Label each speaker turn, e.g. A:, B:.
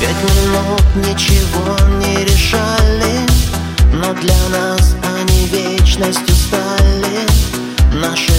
A: минут ничего не решали, но для нас они вечностью стали. Наши